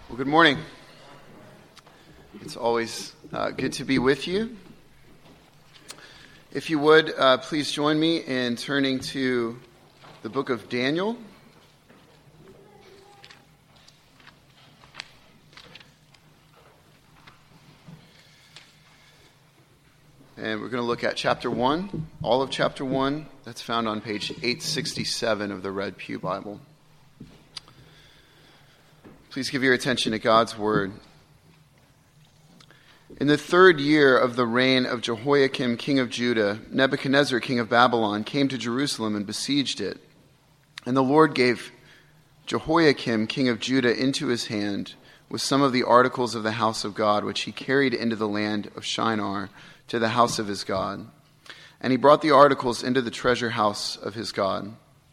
Well, good morning. It's always good to be with you. If you would, please join me in turning to the book of Daniel. And we're going to look at chapter 1, all of chapter 1. That's found on page 867 of the Red Pew Bible. Please give your attention to God's word. In the 3rd year of the reign of Jehoiakim, king of Judah, Nebuchadnezzar, king of Babylon, came to Jerusalem and besieged it. And the Lord gave Jehoiakim, king of Judah, into his hand with some of the articles of the house of God, which he carried into the land of Shinar to the house of his God. And he brought the articles into the treasure house of his God.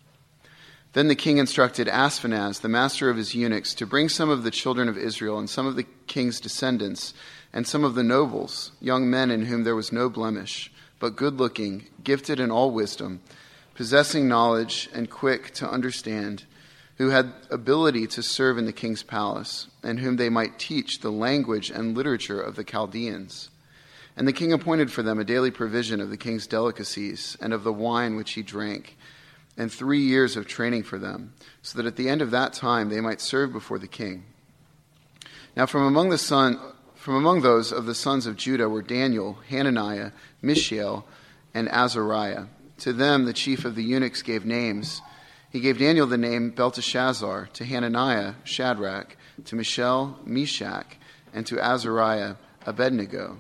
Then the king instructed Ashpenaz, the master of his eunuchs, to bring some of the children of Israel and some of the king's descendants and some of the nobles, young men in whom there was no blemish, but good-looking, gifted in all wisdom, possessing knowledge and quick to understand, who had ability to serve in the king's palace, and whom they might teach the language and literature of the Chaldeans. And the king appointed for them a daily provision of the king's delicacies and of the wine which he drank, and 3 years of training for them, so that at the end of that time they might serve before the king. Now from among those of the sons of Judah were Daniel, Hananiah, Mishael, and Azariah. To them the chief of the eunuchs gave names. He gave Daniel the name Belteshazzar, to Hananiah Shadrach, to Mishael Meshach, and to Azariah Abednego.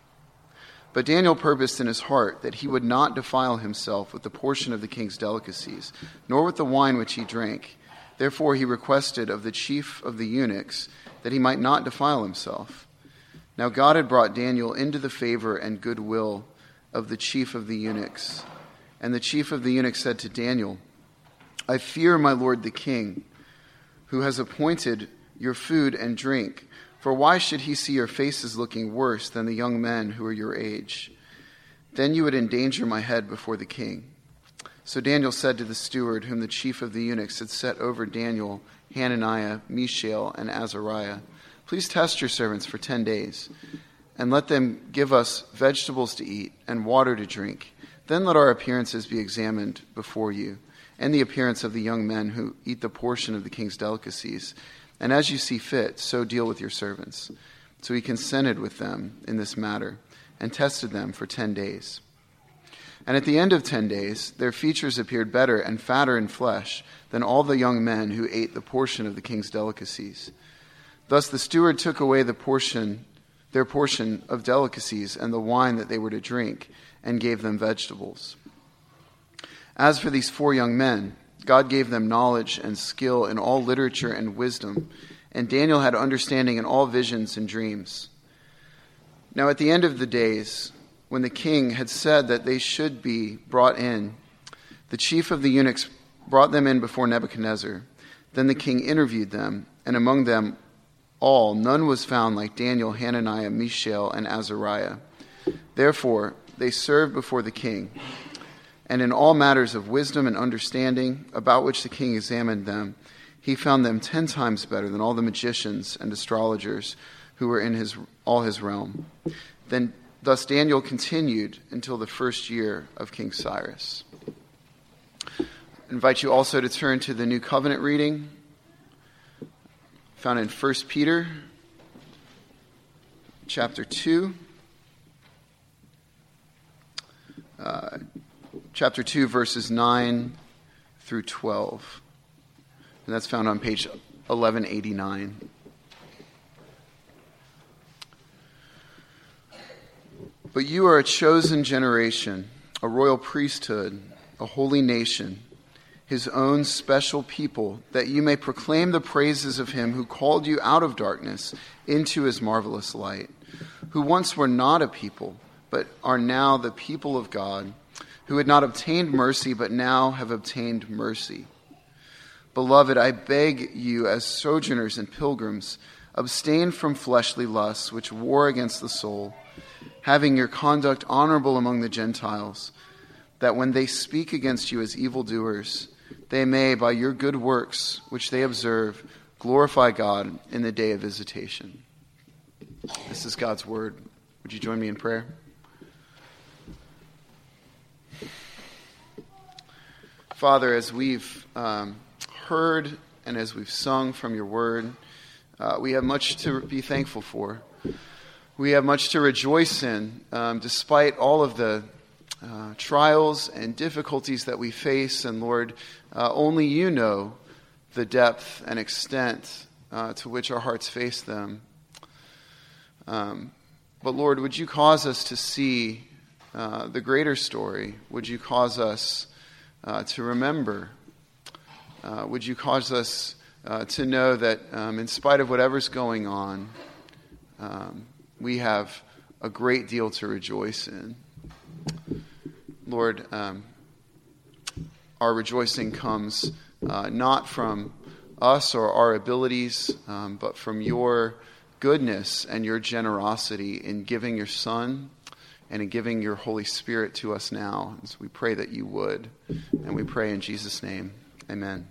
But Daniel purposed in his heart that he would not defile himself with the portion of the king's delicacies, nor with the wine which he drank. Therefore he requested of the chief of the eunuchs that he might not defile himself. Now God had brought Daniel into the favor and goodwill of the chief of the eunuchs. And the chief of the eunuchs said to Daniel, I fear my lord the king, who has appointed your food and drink. For why should he see your faces looking worse than the young men who are your age? Then you would endanger my head before the king. So Daniel said to the steward, whom the chief of the eunuchs had set over Daniel, Hananiah, Mishael, and Azariah, please test your servants for 10 days, and let them give us vegetables to eat and water to drink. Then let our appearances be examined before you, and the appearance of the young men who eat the portion of the king's delicacies. And as you see fit, so deal with your servants. So he consented with them in this matter and tested them for 10 days. And at the end of 10 days, their features appeared better and fatter in flesh than all the young men who ate the portion of the king's delicacies. Thus the steward took away their portion of delicacies and the wine that they were to drink, and gave them vegetables. As for these 4 young men, God gave them knowledge and skill in all literature and wisdom, and Daniel had understanding in all visions and dreams. Now at the end of the days, when the king had said that they should be brought in, the chief of the eunuchs brought them in before Nebuchadnezzar. Then the king interviewed them, and among them all none was found like Daniel, Hananiah, Mishael, and Azariah. Therefore they served before the king. And in all matters of wisdom and understanding, about which the king examined them, he found them 10 times better than all the magicians and astrologers who were in all his realm. Thus Daniel continued until the 1st year of King Cyrus. I invite you also to turn to the New Covenant reading, found in 1 Peter chapter 2. Chapter 2, verses 9 through 12. And that's found on page 1189. But you are a chosen generation, a royal priesthood, a holy nation, his own special people, that you may proclaim the praises of him who called you out of darkness into his marvelous light, who once were not a people, but are now the people of God, who had not obtained mercy, but now have obtained mercy. Beloved, I beg you, as sojourners and pilgrims, abstain from fleshly lusts which war against the soul, having your conduct honorable among the Gentiles, that when they speak against you as evildoers, they may, by your good works which they observe, glorify God in the day of visitation. This is God's word. Would you join me in prayer? Father, as we've heard and as we've sung from your word, we have much to be thankful for. We have much to rejoice in, despite all of the trials and difficulties that we face. And Lord, only you know the depth and extent to which our hearts face them. But Lord, would you cause us to see the greater story? Would you cause us to remember? Would you cause us to know that in spite of whatever's going on, we have a great deal to rejoice in. Lord, our rejoicing comes not from us or our abilities, but from your goodness and your generosity in giving your Son and in giving your Holy Spirit to us now. And so we pray that you would, and we pray in Jesus' name. Amen.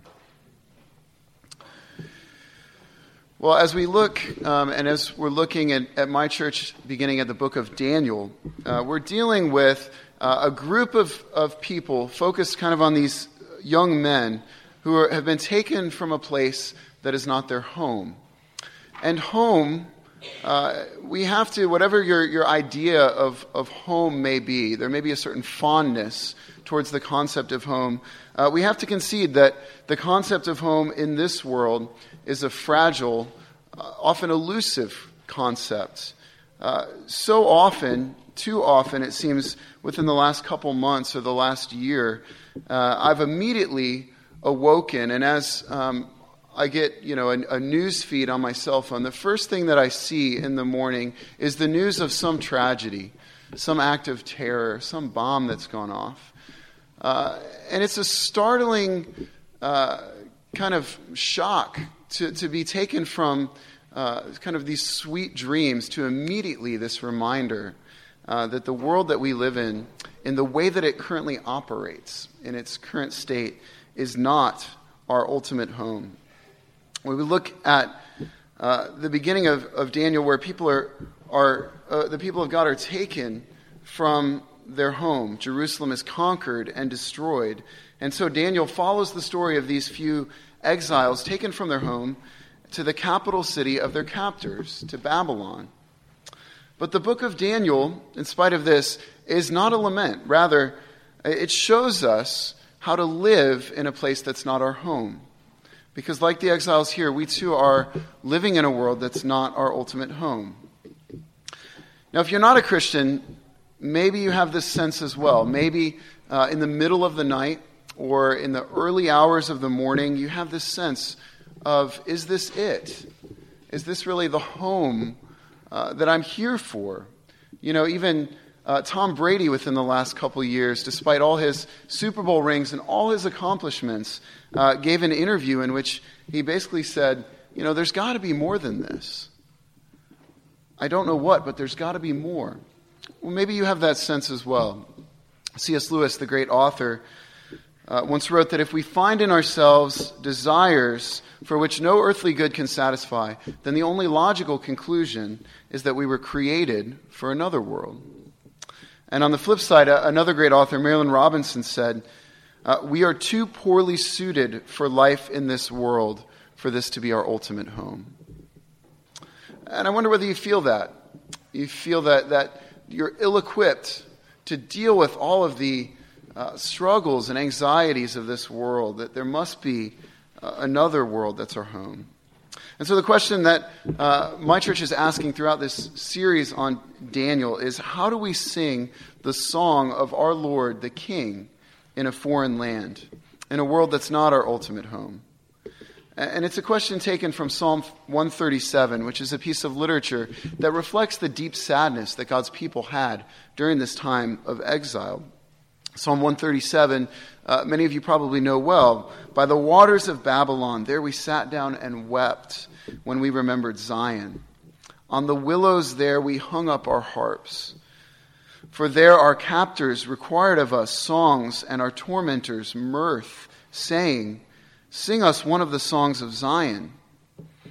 Well, as we look, and as we're looking at my church beginning at the book of Daniel, we're dealing with a group of people focused kind of on these young men who have been taken from a place that is not their home. And home, we have to, whatever your idea of home may be, there may be a certain fondness towards the concept of home. We have to concede that the concept of home in this world is a fragile, often elusive concept. So often, too often, it seems, within the last couple months or the last year, I've immediately awoken, and as I get, a news feed on my cell phone, the first thing that I see in the morning is the news of some tragedy, some act of terror, some bomb that's gone off. And it's a startling kind of shock to be taken from kind of these sweet dreams to immediately this reminder that the world that we live in the way that it currently operates, in its current state, is not our ultimate home. When we look at the beginning of Daniel, where people are the people of God are taken from their home, Jerusalem is conquered and destroyed, and so Daniel follows the story of these few exiles taken from their home to the capital city of their captors, to Babylon. But the book of Daniel, in spite of this, is not a lament. Rather, it shows us how to live in a place that's not our home. Because like the exiles here, we too are living in a world that's not our ultimate home. Now, if you're not a Christian, maybe you have this sense as well. Maybe in the middle of the night or in the early hours of the morning, you have this sense of, is this it? Is this really the home that I'm here for? Even Tom Brady within the last couple of years, despite all his Super Bowl rings and all his accomplishments, gave an interview in which he basically said, there's got to be more than this. I don't know what, but there's got to be more. Well, maybe you have that sense as well. C.S. Lewis, the great author, once wrote that if we find in ourselves desires for which no earthly good can satisfy, then the only logical conclusion is that we were created for another world. And on the flip side, another great author, Marilyn Robinson, said, we are too poorly suited for life in this world for this to be our ultimate home. And I wonder whether you feel that. You feel that you're ill-equipped to deal with all of the struggles and anxieties of this world, that there must be another world that's our home. And so the question that my church is asking throughout this series on Daniel is, how do we sing the song of our Lord, the King, in a foreign land, in a world that's not our ultimate home? And it's a question taken from Psalm 137, which is a piece of literature that reflects the deep sadness that God's people had during this time of exile. Psalm 137, many of you probably know well. By the waters of Babylon, there we sat down and wept when we remembered Zion. On the willows there we hung up our harps. For there our captors required of us songs and our tormentors mirth, saying, sing us one of the songs of Zion.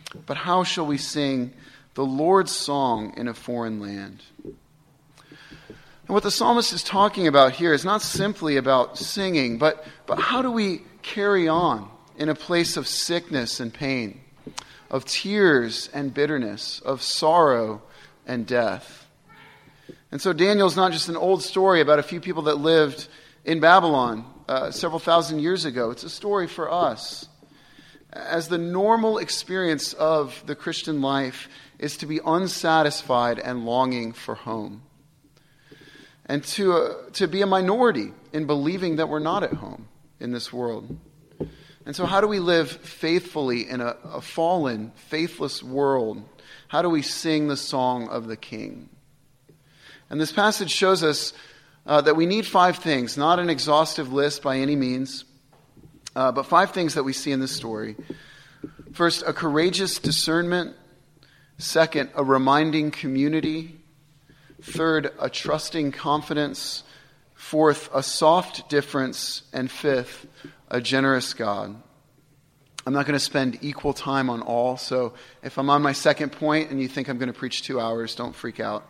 But how shall we sing the Lord's song in a foreign land? And what the psalmist is talking about here is not simply about singing, but how do we carry on in a place of sickness and pain, of tears and bitterness, of sorrow and death? And so Daniel's not just an old story about a few people that lived in Babylon several thousand years ago. It's a story for us. As the normal experience of the Christian life is to be unsatisfied and longing for home. And to be a minority in believing that we're not at home in this world. And so how do we live faithfully in a fallen, faithless world? How do we sing the song of the King? And this passage shows us that we need 5 things, not an exhaustive list by any means, but 5 things that we see in this story. First, a courageous discernment. Second, a reminding community. Third, a trusting confidence. Fourth, a soft difference. And fifth, a generous God. I'm not going to spend equal time on all, so if I'm on my second point and you think I'm going to preach 2 hours, don't freak out.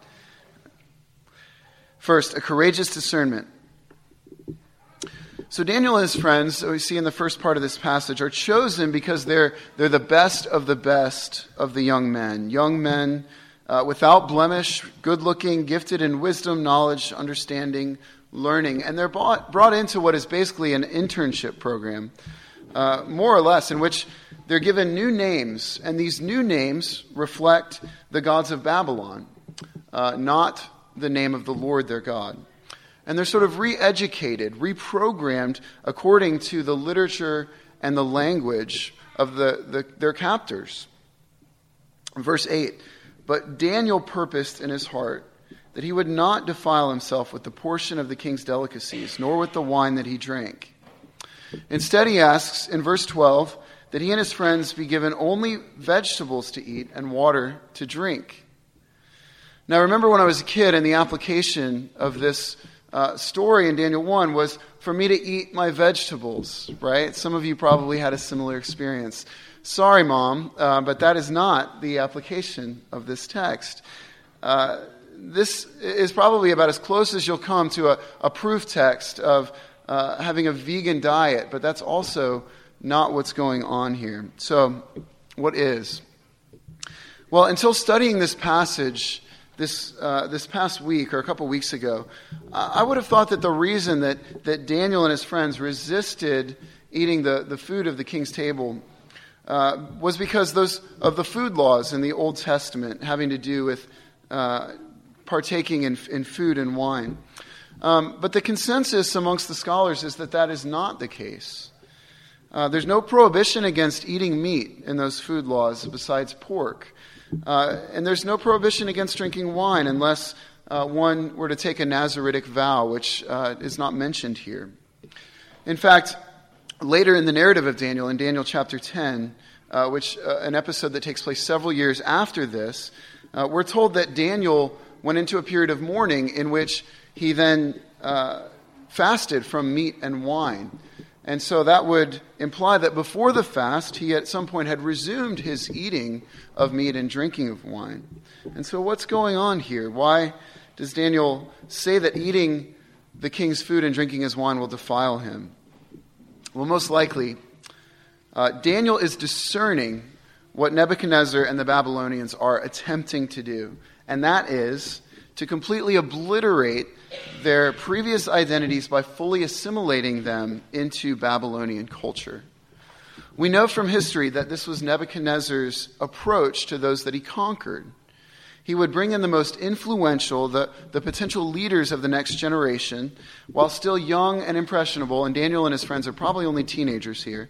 First, a courageous discernment. So Daniel and his friends, that we see in the first part of this passage, are chosen because they're the best of the young men without blemish, good-looking, gifted in wisdom, knowledge, understanding, learning. And they're brought into what is basically an internship program, more or less, in which they're given new names. And these new names reflect the gods of Babylon, not the name of the Lord their God. And they're sort of re-educated, reprogrammed according to the literature and the language of their captors. Verse 8, but Daniel purposed in his heart that he would not defile himself with the portion of the king's delicacies, nor with the wine that he drank. Instead, he asks in verse 12 that he and his friends be given only vegetables to eat and water to drink. Now, remember when I was a kid, and the application of this story in Daniel 1 was for me to eat my vegetables, right? Some of you probably had a similar experience. Sorry, Mom, but that is not the application of this text. This is probably about as close as you'll come to a proof text of having a vegan diet, but that's also not what's going on here. So, what is? Well, until studying this passage this past week or a couple weeks ago, I would have thought that the reason that Daniel and his friends resisted eating the food of the king's table was because of the food laws in the Old Testament having to do with partaking in food and wine. But the consensus amongst the scholars is that is not the case. There's no prohibition against eating meat in those food laws besides pork. And there's no prohibition against drinking wine unless one were to take a Nazaritic vow, which is not mentioned here. In fact, later in the narrative of Daniel, in Daniel chapter 10, which an episode that takes place several years after this, we're told that Daniel went into a period of mourning in which he then fasted from meat and wine. And so that would imply that before the fast, he at some point had resumed his eating of meat and drinking of wine. And so what's going on here? Why does Daniel say that eating the king's food and drinking his wine will defile him? Well, most likely, Daniel is discerning what Nebuchadnezzar and the Babylonians are attempting to do. And that is to completely obliterate their previous identities by fully assimilating them into Babylonian culture. We know from history that this was Nebuchadnezzar's approach to those that he conquered. He would bring in the most influential, the potential leaders of the next generation, while still young and impressionable, and Daniel and his friends are probably only teenagers here,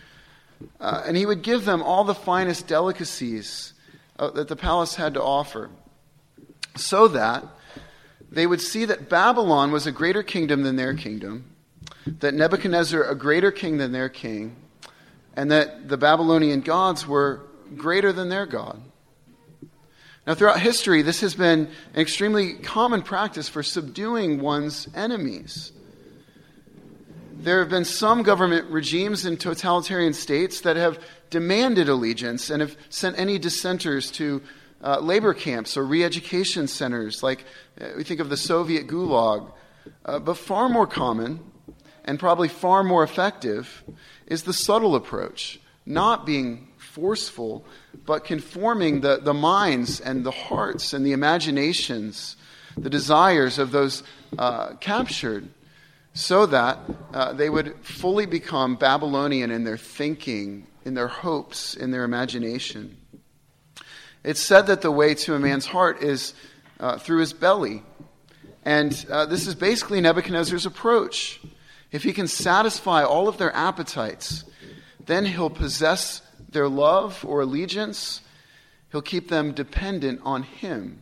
and he would give them all the finest delicacies that the palace had to offer, so that they would see that Babylon was a greater kingdom than their kingdom, that Nebuchadnezzar a greater king than their king, and that the Babylonian gods were greater than their God. Now, throughout history, this has been an extremely common practice for subduing one's enemies. There have been some government regimes in totalitarian states that have demanded allegiance and have sent any dissenters to labor camps or re-education centers, like we think of the Soviet Gulag. But far more common, and probably far more effective, is the subtle approach, not being forceful, but conforming the minds and the hearts and the imaginations, the desires of those captured, so that they would fully become Babylonian in their thinking, in their hopes, in their imagination. It's said that the way to a man's heart is through his belly. And this is basically Nebuchadnezzar's approach. If he can satisfy all of their appetites, then he'll possess their love or allegiance. He'll keep them dependent on him.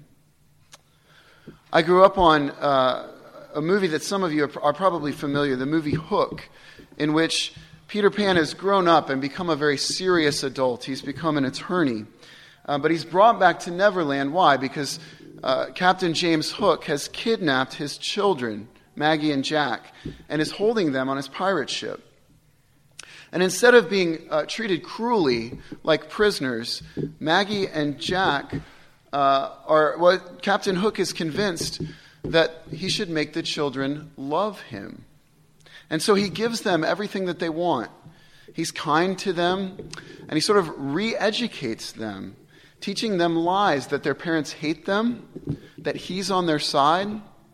I grew up on a movie that some of you are probably familiar, the movie Hook, in which Peter Pan has grown up and become a very serious adult. He's become an attorney. But he's brought back to Neverland. Why? Because Captain James Hook has kidnapped his children, Maggie and Jack, and is holding them on his pirate ship. And instead of being treated cruelly like prisoners, Maggie and Jack Captain Hook is convinced that he should make the children love him. And so he gives them everything that they want. He's kind to them, and he sort of re-educates them, teaching them lies that their parents hate them, that he's on their side,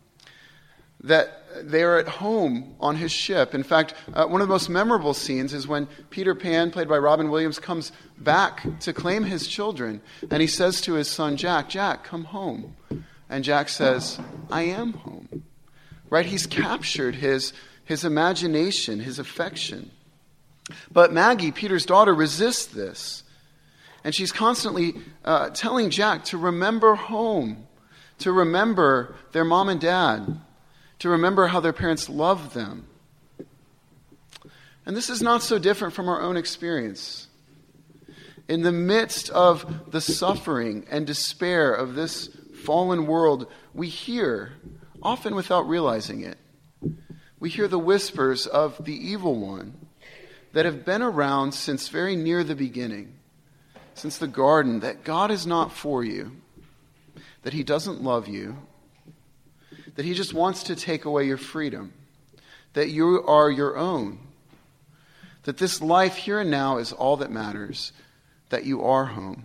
that they are at home on his ship. In fact, one of the most memorable scenes is when Peter Pan, played by Robin Williams, comes back to claim his children, and he says to his son Jack, "Jack, come home." And Jack says, "I am home." Right? He's captured his imagination, his affection. But Maggie, Peter's daughter, resists this. And she's constantly telling Jack to remember home, to remember their mom and dad, to remember how their parents loved them. And this is not so different from our own experience. In the midst of the suffering and despair of this fallen world, we hear, often without realizing it, we hear the whispers of the evil one that have been around since very near the beginning, since the garden, that God is not for you, that he doesn't love you, that he just wants to take away your freedom, that you are your own, that this life here and now is all that matters, that you are home.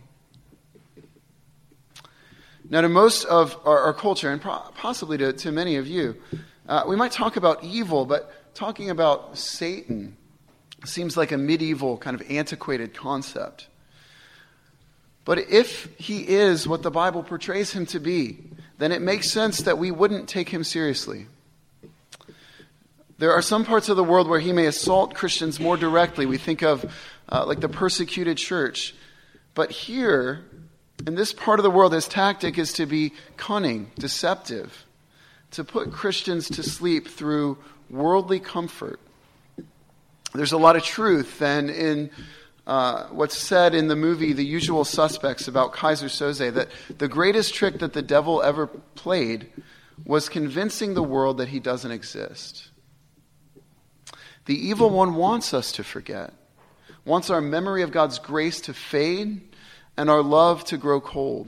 Now, to most of our culture, and possibly to many of you, we might talk about evil, but talking about Satan seems like a medieval kind of antiquated concept. But if he is what the Bible portrays him to be, then it makes sense that we wouldn't take him seriously. There are some parts of the world where he may assault Christians more directly. We think of like the persecuted church. But here, in this part of the world, his tactic is to be cunning, deceptive, to put Christians to sleep through worldly comfort. There's a lot of truth then in what's said in the movie The Usual Suspects about Kaiser Soze, that the greatest trick that the devil ever played was convincing the world that he doesn't exist. The evil one wants us to forget, wants our memory of God's grace to fade and our love to grow cold.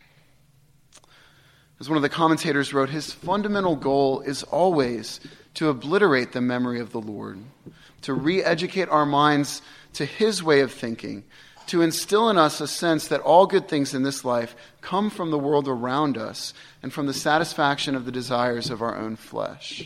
As one of the commentators wrote, his fundamental goal is always to obliterate the memory of the Lord, to re-educate our minds to his way of thinking, to instill in us a sense that all good things in this life come from the world around us and from the satisfaction of the desires of our own flesh.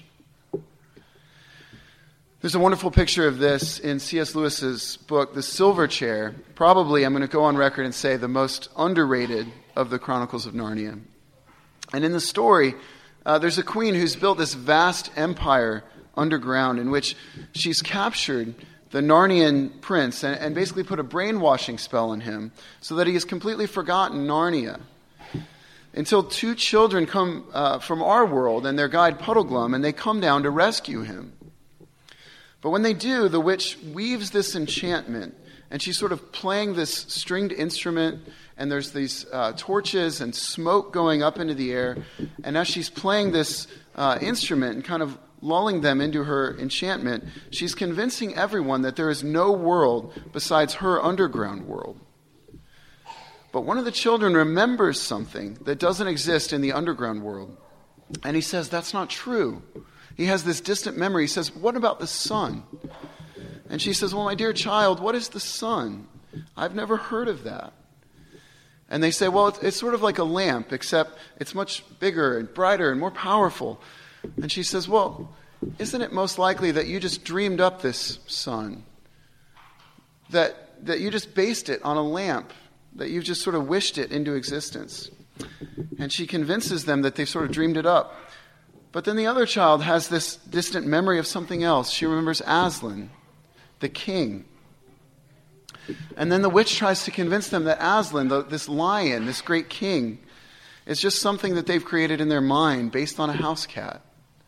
There's a wonderful picture of this in C.S. Lewis's book, The Silver Chair. Probably, I'm going to go on record and say, the most underrated of the Chronicles of Narnia. And in the story, there's a queen who's built this vast empire underground in which she's captured the Narnian prince and basically put a brainwashing spell on him so that he has completely forgotten Narnia. Until two children come from our world and their guide Puddleglum, and they come down to rescue him. But when they do, the witch weaves this enchantment, and she's sort of playing this stringed instrument, and there's these torches and smoke going up into the air. And as she's playing this instrument and kind of lulling them into her enchantment, she's convincing everyone that there is no world besides her underground world. But one of the children remembers something that doesn't exist in the underground world. And he says, that's not true. He has this distant memory. He says, what about the sun? And she says, well, my dear child, what is the sun? I've never heard of that. And they say, well, it's sort of like a lamp, except it's much bigger and brighter and more powerful. And she says, well, isn't it most likely that you just dreamed up this sun? That you just based it on a lamp? That you've just sort of wished it into existence? And she convinces them that they've sort of dreamed it up. But then the other child has this distant memory of something else. She remembers Aslan, the king. And then the witch tries to convince them that Aslan, this lion, this great king, is just something that they've created in their mind based on a house cat.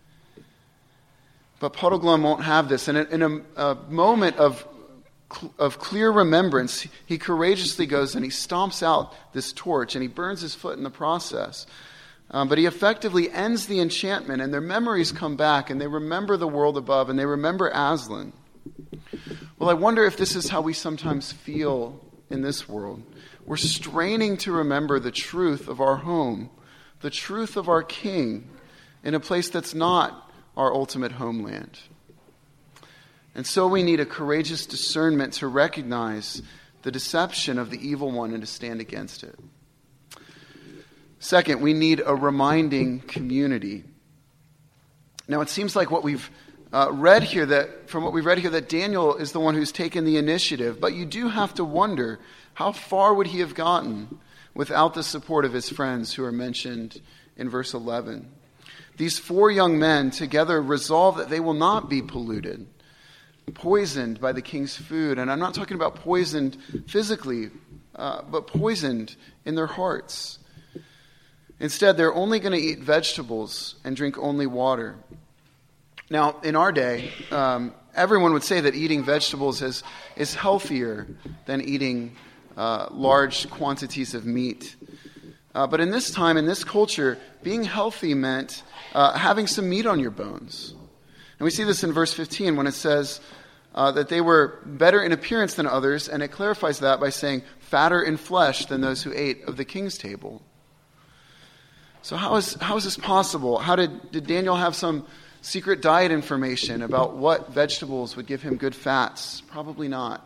But Puddleglum won't have this. And in a moment of clear remembrance, he courageously goes and he stomps out this torch and he burns his foot in the process. But he effectively ends the enchantment, and their memories come back, and they remember the world above, and they remember Aslan. Well, I wonder if this is how we sometimes feel in this world. We're straining to remember the truth of our home, the truth of our King, in a place that's not our ultimate homeland. And so we need a courageous discernment to recognize the deception of the evil one and to stand against it. Second, we need a reminding community. Now, it seems like what we've read here, that Daniel is the one who's taken the initiative, but you do have to wonder, how far would he have gotten without the support of his friends who are mentioned in verse 11? These 4 young men together resolve that they will not be polluted, poisoned by the king's food. And I'm not talking about poisoned physically, but poisoned in their hearts. Instead, they're only going to eat vegetables and drink only water. Now, in our day, everyone would say that eating vegetables is healthier than eating large quantities of meat. But in this time, in this culture, being healthy meant having some meat on your bones. And we see this in verse 15 when it says that they were better in appearance than others, and it clarifies that by saying, fatter in flesh than those who ate of the king's table. So how is this possible? How did Daniel have some secret diet information about what vegetables would give him good fats? Probably not.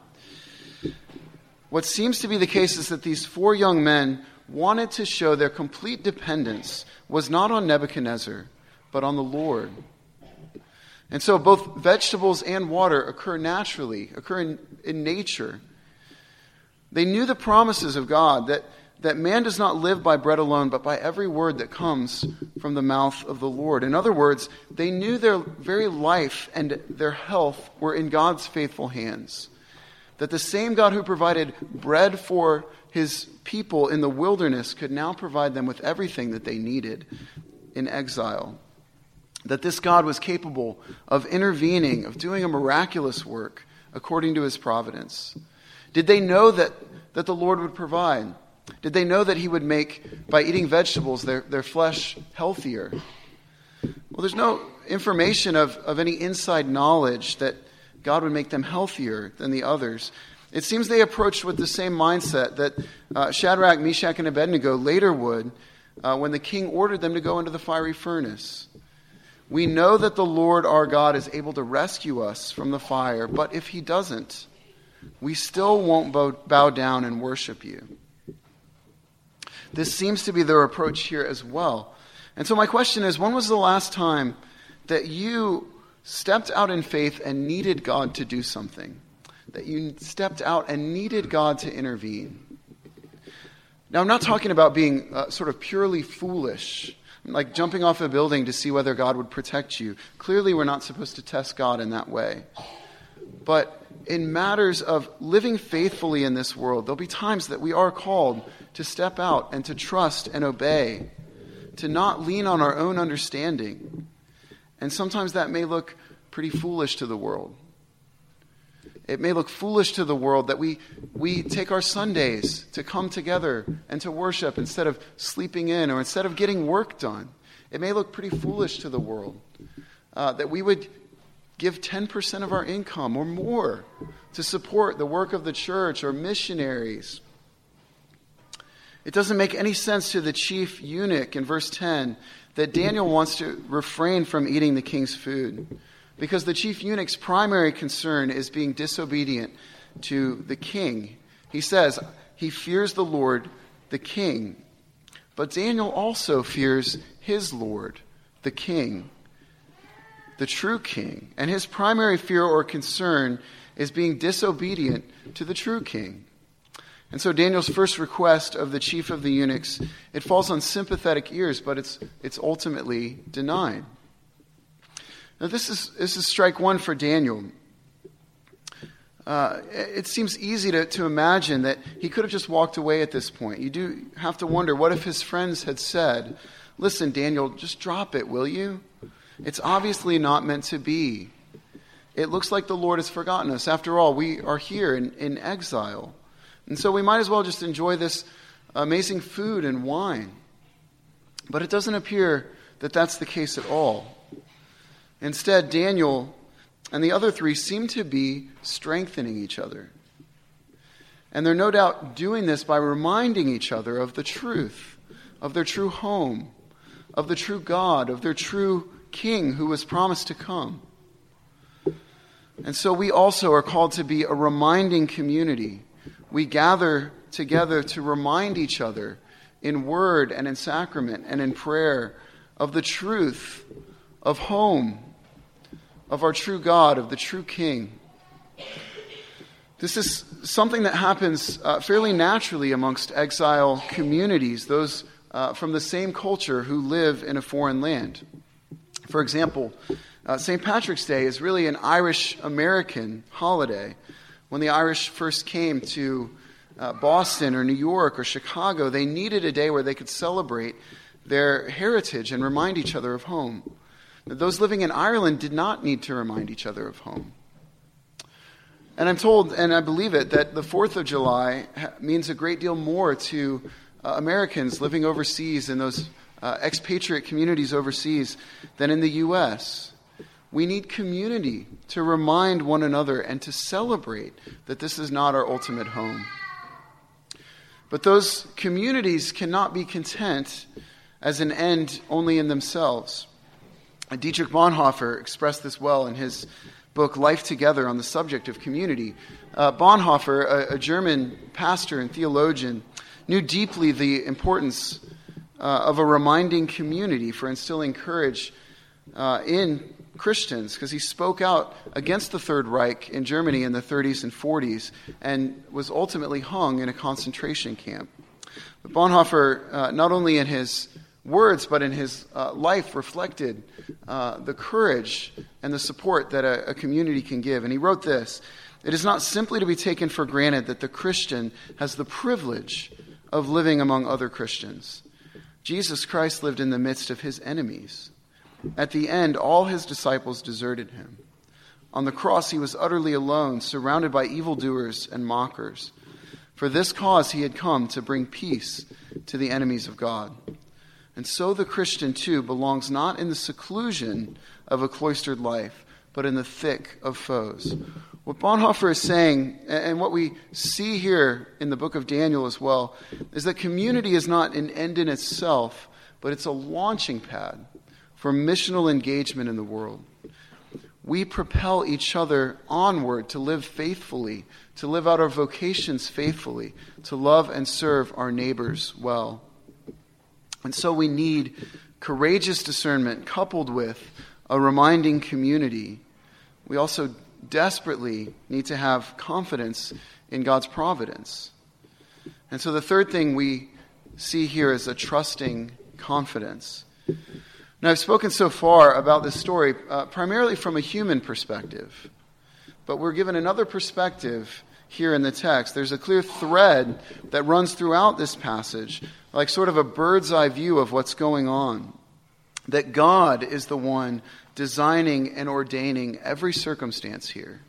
What seems to be the case is that these 4 young men wanted to show their complete dependence was not on Nebuchadnezzar, but on the Lord. And so both vegetables and water occur naturally, occur in nature. They knew the promises of God, that man does not live by bread alone, but by every word that comes from the mouth of the Lord. In other words, they knew their very life and their health were in God's faithful hands. That the same God who provided bread for his people in the wilderness could now provide them with everything that they needed in exile. That this God was capable of intervening, of doing a miraculous work according to his providence. Did they know that the Lord would provide? Did they know that he would make, by eating vegetables, their flesh healthier? Well, there's no information of any inside knowledge that God would make them healthier than the others. It seems they approached with the same mindset that Shadrach, Meshach, and Abednego later would when the king ordered them to go into the fiery furnace. We know that the Lord our God is able to rescue us from the fire, but if he doesn't, we still won't bow down and worship you. This seems to be their approach here as well. And so my question is, when was the last time that you stepped out in faith and needed God to do something? That you stepped out and needed God to intervene? Now, I'm not talking about being sort of purely foolish, like jumping off a building to see whether God would protect you. Clearly, we're not supposed to test God in that way. But in matters of living faithfully in this world, there'll be times that we are called to step out and to trust and obey, to not lean on our own understanding. And sometimes that may look pretty foolish to the world. It may look foolish to the world that we take our Sundays to come together and to worship instead of sleeping in or instead of getting work done. It may look pretty foolish to the world. that we would give 10% of our income or more to support the work of the church or missionaries. It doesn't make any sense to the chief eunuch in verse 10 that Daniel wants to refrain from eating the king's food, because the chief eunuch's primary concern is being disobedient to the king. He says he fears the Lord, the king. But Daniel also fears his Lord, the king, the true king. And his primary fear or concern is being disobedient to the true king. And so Daniel's first request of the chief of the eunuchs, it falls on sympathetic ears, but it's ultimately denied. Now this is strike one for Daniel. It seems easy to imagine that he could have just walked away at this point. You do have to wonder, what if his friends had said, "Listen, Daniel, just drop it, will you? It's obviously not meant to be. It looks like the Lord has forgotten us. After all, we are here in exile. And so we might as well just enjoy this amazing food and wine." But it doesn't appear that that's the case at all. Instead, Daniel and the other three seem to be strengthening each other. And they're no doubt doing this by reminding each other of the truth, of their true home, of the true God, of their true King who was promised to come. And so we also are called to be a reminding community. We gather together to remind each other in word and in sacrament and in prayer of the truth of home, of our true God, of the true King. This is something that happens fairly naturally amongst exile communities, those from the same culture who live in a foreign land. For example, St. Patrick's Day is really an Irish-American holiday. When the Irish first came to Boston or New York or Chicago, they needed a day where they could celebrate their heritage and remind each other of home. Those living in Ireland did not need to remind each other of home. And I'm told, and I believe it, that the 4th of July means a great deal more to Americans living overseas in those expatriate communities overseas than in the U.S. We need community to remind one another and to celebrate that this is not our ultimate home. But those communities cannot be content as an end only in themselves. Dietrich Bonhoeffer expressed this well in his book Life Together on the subject of community. Bonhoeffer, a German pastor and theologian, knew deeply the importance of a reminding community for instilling courage in Christians, because he spoke out against the Third Reich in Germany in the 30s and 40s and was ultimately hung in a concentration camp. But Bonhoeffer, not only in his words but in his life, reflected the courage and the support that a community can give. And he wrote this: "It is not simply to be taken for granted that the Christian has the privilege of living among other Christians. Jesus Christ lived in the midst of his enemies. At the end, all his disciples deserted him. On the cross, he was utterly alone, surrounded by evildoers and mockers. For this cause he had come to bring peace to the enemies of God. And so the Christian, too, belongs not in the seclusion of a cloistered life, but in the thick of foes." What Bonhoeffer is saying, and what we see here in the book of Daniel as well, is that community is not an end in itself, but it's a launching pad for missional engagement in the world. We propel each other onward to live faithfully, to live out our vocations faithfully, to love and serve our neighbors well. And so we need courageous discernment coupled with a reminding community. We also desperately need to have confidence in God's providence. And so the third thing we see here is a trusting confidence. Now, I've spoken so far about this story primarily from a human perspective, but we're given another perspective here in the text. There's a clear thread that runs throughout this passage, like sort of a bird's eye view of what's going on. That God is the one designing and ordaining every circumstance here.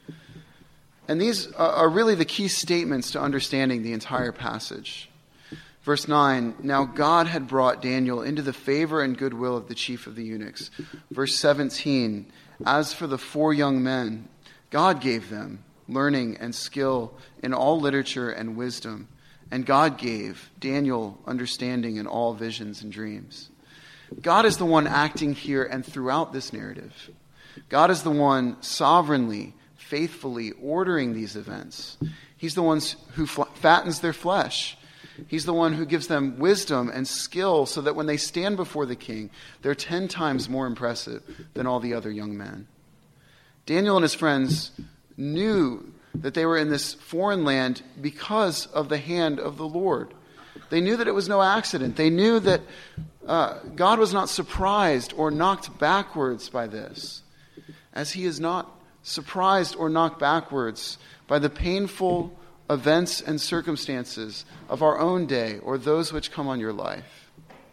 And these are really the key statements to understanding the entire passage. Verse 9, now God had brought Daniel into the favor and goodwill of the chief of the eunuchs. Verse 17, as for the 4 young men, God gave them learning and skill in all literature and wisdom. And God gave Daniel understanding in all visions and dreams. God is the one acting here and throughout this narrative. God is the one sovereignly, faithfully ordering these events. He's the one who fattens their flesh. He's the one who gives them wisdom and skill so that when they stand before the king, they're 10 times more impressive than all the other young men. Daniel and his friends knew that they were in this foreign land because of the hand of the Lord. They knew that it was no accident. They knew that God was not surprised or knocked backwards by this, as he is not surprised or knocked backwards by the painful events and circumstances of our own day or those which come on your life.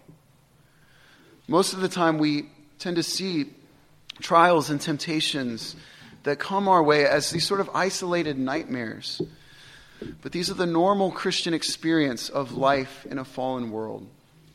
Most of the time we tend to see trials and temptations that come our way as these sort of isolated nightmares. But these are the normal Christian experience of life in a fallen world.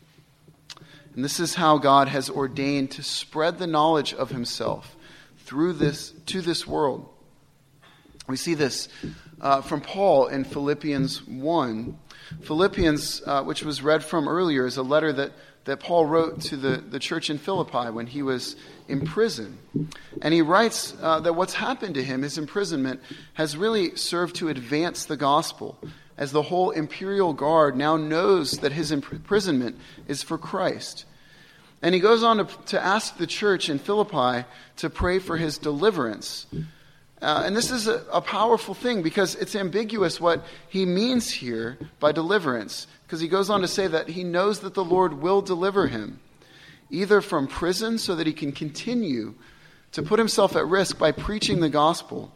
And this is how God has ordained to spread the knowledge of himself through this to this world. We see this from Paul in Philippians 1. Philippians, which was read from earlier, is a letter that Paul wrote to the church in Philippi when he was in prison. And he writes that what's happened to him, his imprisonment, has really served to advance the gospel, as the whole imperial guard now knows that his imprisonment is for Christ. And he goes on to ask the church in Philippi to pray for his deliverance. And this is a powerful thing because it's ambiguous what he means here by deliverance. Because he goes on to say that he knows that the Lord will deliver him, either from prison so that he can continue to put himself at risk by preaching the gospel,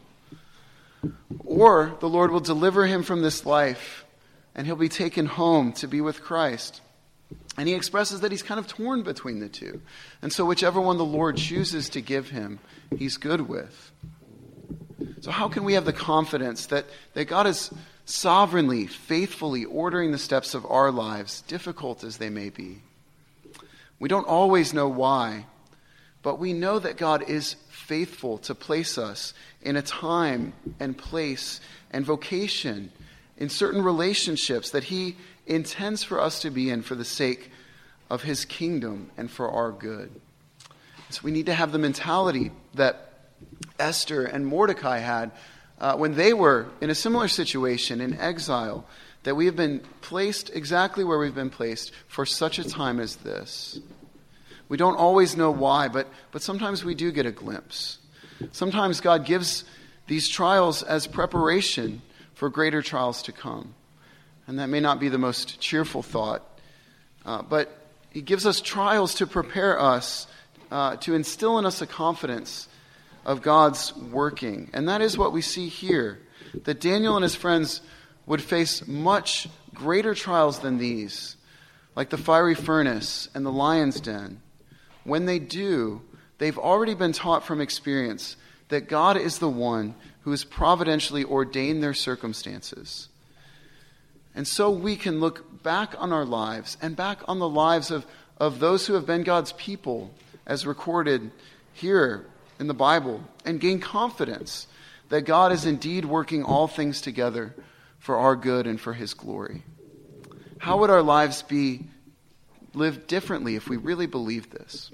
or the Lord will deliver him from this life and he'll be taken home to be with Christ. And he expresses that he's kind of torn between the two. And so whichever one the Lord chooses to give him, he's good with. So how can we have the confidence that God is sovereignly, faithfully ordering the steps of our lives, difficult as they may be? We don't always know why, but we know that God is faithful to place us in a time and place and vocation, in certain relationships that he intends for us to be in for the sake of his kingdom and for our good. So we need to have the mentality that Esther and Mordecai had when they were in a similar situation in exile, that we have been placed exactly where we've been placed for such a time as this. We don't always know why, but sometimes we do get a glimpse. Sometimes God gives these trials as preparation for greater trials to come. And that may not be the most cheerful thought, but he gives us trials to prepare us, to instill in us a confidence of God's working. And that is what we see here, that Daniel and his friends would face much greater trials than these, like the fiery furnace and the lion's den. When they do, they've already been taught from experience that God is the one who has providentially ordained their circumstances. And so we can look back on our lives and back on the lives of those who have been God's people, as recorded here in the Bible, and gain confidence that God is indeed working all things together for our good and for his glory. How would our lives be lived differently if we really believed this?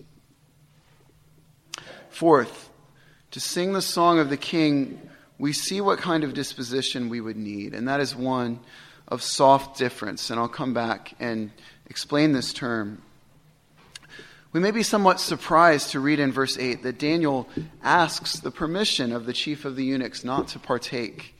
Fourth, to sing the song of the King, we see what kind of disposition we would need, and that is one of soft difference. And I'll come back and explain this term. We may be somewhat surprised to read in verse 8 that Daniel asks the permission of the chief of the eunuchs not to partake.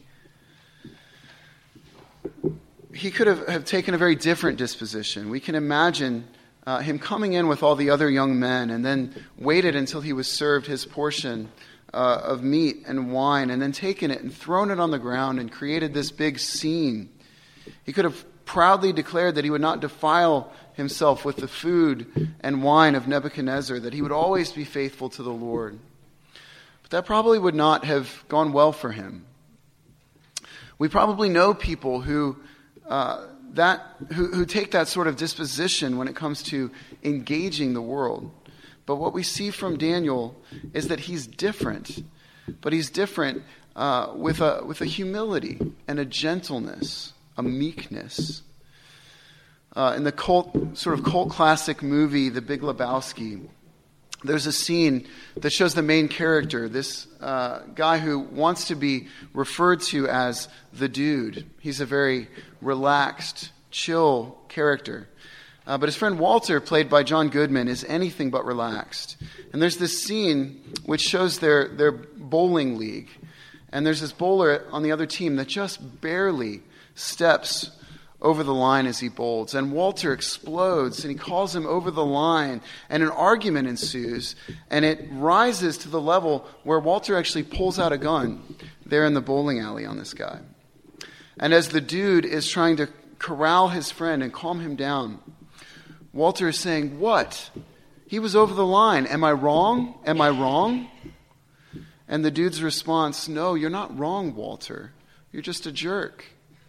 He could have taken a very different disposition. We can imagine him coming in with all the other young men and then waited until he was served his portion of meat and wine, and then taken it and thrown it on the ground and created this big scene. He could have proudly declared that he would not defile himself with the food and wine of Nebuchadnezzar, that he would always be faithful to the Lord. But that probably would not have gone well for him. We probably know people who who take that sort of disposition when it comes to engaging the world. But what we see from Daniel is that he's different. But he's different with a humility and a gentleness, a meekness. In the cult classic movie, The Big Lebowski, there's a scene that shows the main character, this guy who wants to be referred to as the dude. He's a very relaxed, chill character. But his friend Walter, played by John Goodman, is anything but relaxed. And there's this scene which shows their bowling league. And there's this bowler on the other team that just barely steps over the line as he bowls. And Walter explodes, and he calls him over the line, and an argument ensues, and it rises to the level where Walter actually pulls out a gun there in the bowling alley on this guy. And as the dude is trying to corral his friend and calm him down, Walter is saying, "What? He was over the line. Am I wrong? Am I wrong?" And the dude's response, "No, you're not wrong, Walter. You're just a jerk."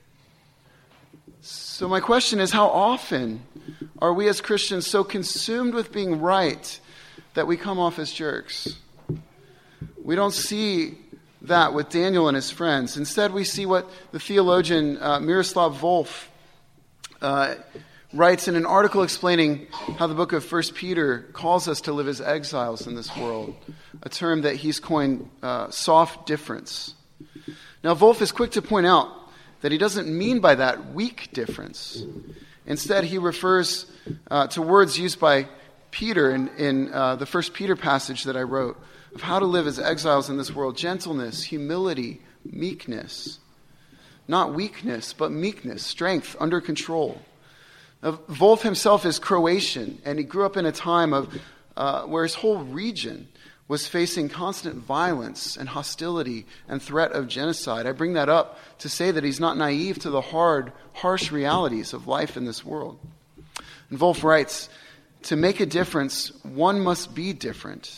So my question is, how often are we as Christians so consumed with being right that we come off as jerks? We don't see that with Daniel and his friends. Instead, we see what the theologian Miroslav Volf writes in an article explaining how the book of 1 Peter calls us to live as exiles in this world, a term that he's coined soft difference. Now, Volf is quick to point out that he doesn't mean by that weak difference. Instead, he refers to words used by Peter in the 1 Peter passage that I wrote of how to live as exiles in this world: gentleness, humility, meekness. Not weakness, but meekness, strength, under control. Now, Volf himself is Croatian, and he grew up in a time of where his whole region was facing constant violence and hostility and threat of genocide. I bring that up to say that he's not naive to the harsh realities of life in this world. And Volf writes, "To make a difference, one must be different."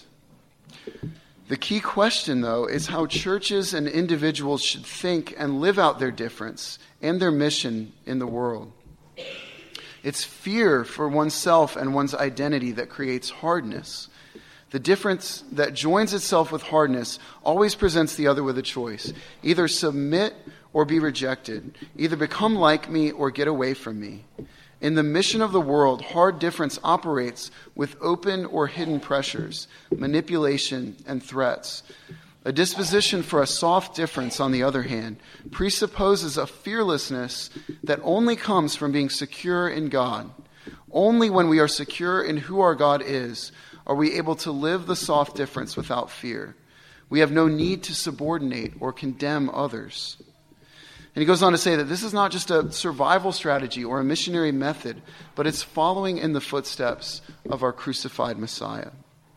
The key question, though, is how churches and individuals should think and live out their difference and their mission in the world. It's fear for oneself and one's identity that creates hardness. The difference that joins itself with hardness always presents the other with a choice: either submit or be rejected, either become like me or get away from me. In the mission of the world, hard difference operates with open or hidden pressures, manipulation, and threats. A disposition for a soft difference, on the other hand, presupposes a fearlessness that only comes from being secure in God. Only when we are secure in who our God is are we able to live the soft difference without fear. We have no need to subordinate or condemn others. And he goes on to say that this is not just a survival strategy or a missionary method, but it's following in the footsteps of our crucified Messiah.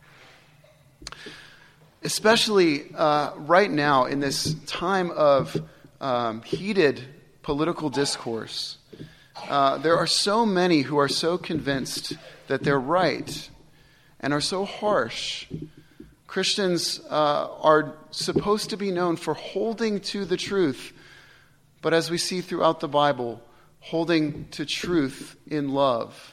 Especially right now in this time of heated political discourse, there are so many who are so convinced that they're right and are so harsh. Christians are supposed to be known for holding to the truth, but as we see throughout the Bible, holding to truth in love.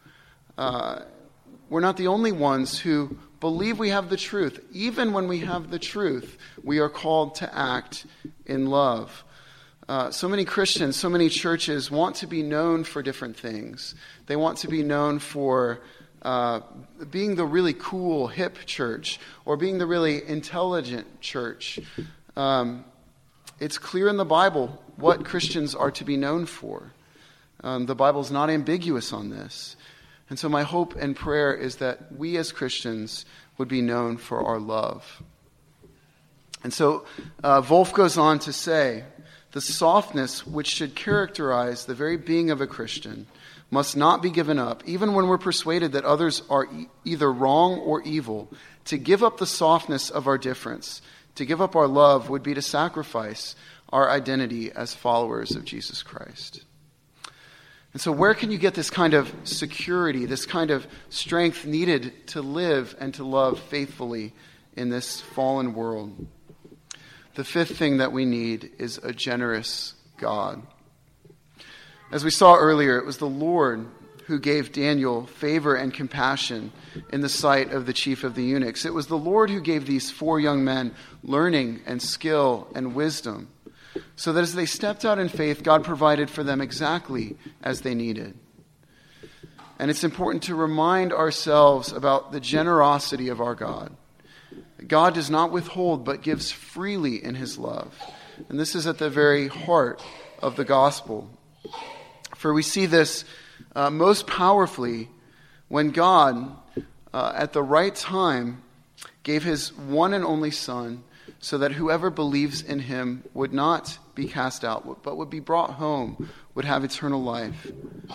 We're not the only ones who believe we have the truth. Even when we have the truth, we are called to act in love. So many Christians, so many churches want to be known for different things. They want to be known for being the really cool, hip church, or being the really intelligent church. It's clear in the Bible what Christians are to be known for. The Bible's not ambiguous on this. And so my hope and prayer is that we as Christians would be known for our love. And so Volf goes on to say, the softness which should characterize the very being of a Christian must not be given up, even when we're persuaded that others are either wrong or evil. To give up the softness of our difference, to give up our love, would be to sacrifice our identity as followers of Jesus Christ. And so where can you get this kind of security, this kind of strength needed to live and to love faithfully in this fallen world? The fifth thing that we need is a generous God. As we saw earlier, it was the Lord who gave Daniel favor and compassion in the sight of the chief of the eunuchs. It was the Lord who gave these 4 young men learning and skill and wisdom, so that as they stepped out in faith, God provided for them exactly as they needed. And it's important to remind ourselves about the generosity of our God. God does not withhold, but gives freely in his love. And this is at the very heart of the gospel. For we see this most powerfully when God, at the right time, gave his one and only Son, so that whoever believes in him would not be cast out, but would be brought home, would have eternal life.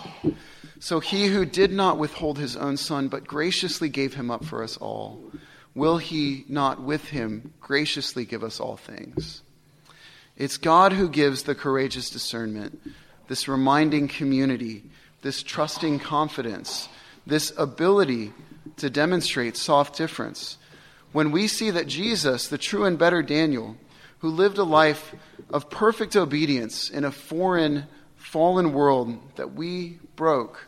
So he who did not withhold his own Son, but graciously gave him up for us all, will he not with him graciously give us all things? It's God who gives the courageous discernment, this reminding community, this trusting confidence, this ability to demonstrate soft difference. When we see that Jesus, the true and better Daniel, who lived a life of perfect obedience in a foreign, fallen world that we broke,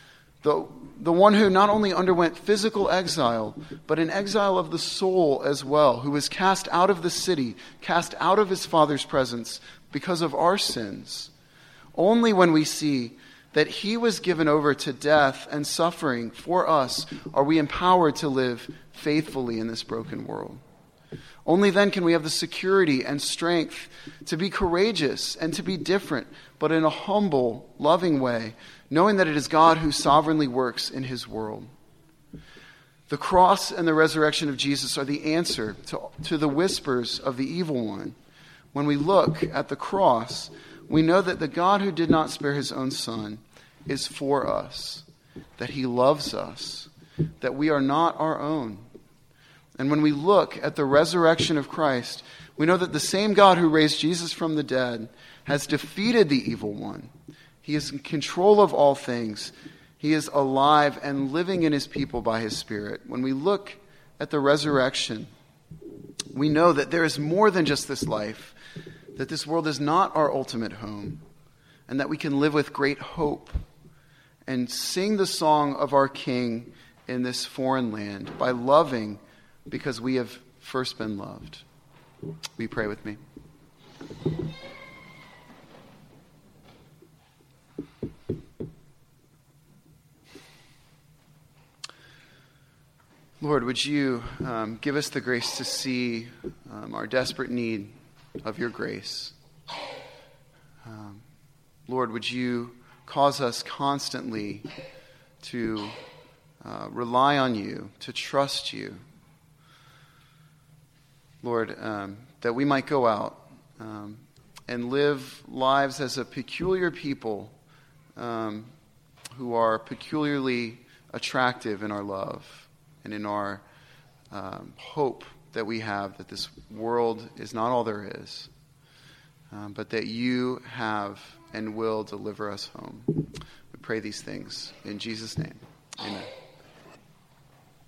the one who not only underwent physical exile, but an exile of the soul as well, who was cast out of the city, cast out of his Father's presence because of our sins. Only when we see that he was given over to death and suffering for us are we empowered to live faithfully in this broken world. Only then can we have the security and strength to be courageous and to be different, but in a humble, loving way, knowing that it is God who sovereignly works in his world. The cross and the resurrection of Jesus are the answer to the whispers of the evil one. When we look at the cross, we know that the God who did not spare his own Son is for us, that he loves us, that we are not our own. And when we look at the resurrection of Christ, we know that the same God who raised Jesus from the dead has defeated the evil one. He is in control of all things. He is alive and living in his people by his Spirit. When we look at the resurrection, we know that there is more than just this life, that this world is not our ultimate home, and that we can live with great hope and sing the song of our King in this foreign land by loving because we have first been loved. Will you pray with me? Lord, would you give us the grace to see our desperate need of your grace. Lord, would you cause us constantly to rely on you, to trust you. Lord, that we might go out and live lives as a peculiar people who are peculiarly attractive in our love and in our hope that we have that this world is not all there is, but that you have and will deliver us home. We pray these things in Jesus' name. Amen.